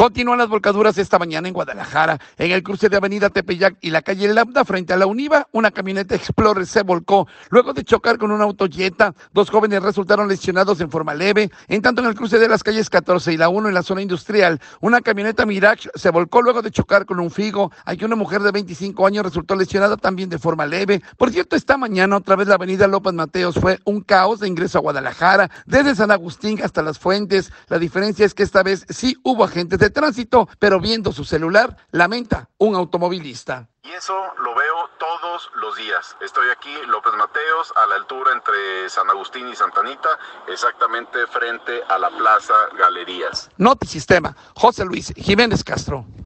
Continúan las volcaduras esta mañana en Guadalajara. En el cruce de Avenida Tepeyac y la calle Lambda frente a la Univa, una camioneta Explorer se volcó luego de chocar con un auto Jetta. 2 jóvenes resultaron lesionados en forma leve. En tanto, en el cruce de las calles 14 y la 1 en la zona industrial, una camioneta Mirage se volcó luego de chocar con un Figo. Aquí una mujer de 25 años resultó lesionada también de forma leve. Por cierto, esta mañana otra vez la avenida López Mateos fue un caos de ingreso a Guadalajara, desde San Agustín hasta Las Fuentes. La diferencia es que esta vez sí hubo agentes de tránsito, pero viendo su celular, lamenta un automovilista. Y eso lo veo todos los días. Estoy aquí, López Mateos, a la altura entre San Agustín y Santa Anita, exactamente frente a la Plaza Galerías. Notisistema, José Luis Jiménez Castro.